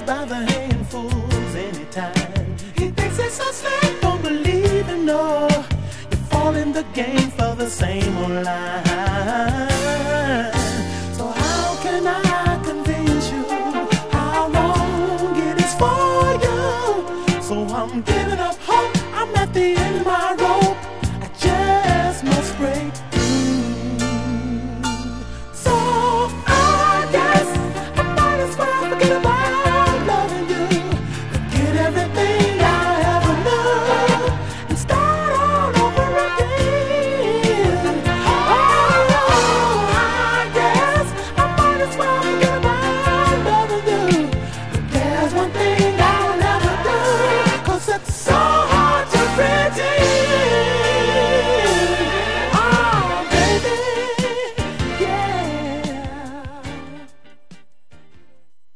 by the handfuls anytime. He thinks it's so slick, don't believe him, no. You fall in the game for the same old line. So how can I convince you how wrong it is for you? So I'm giving up hope, I'm at the end of my rope. I just must break through. So I guess I might as well forget about loving you. Forget everything I ever knew and start all over again. Oh, I guess I might as well forget about loving you. But there's one thing I'll never do, 'cause it's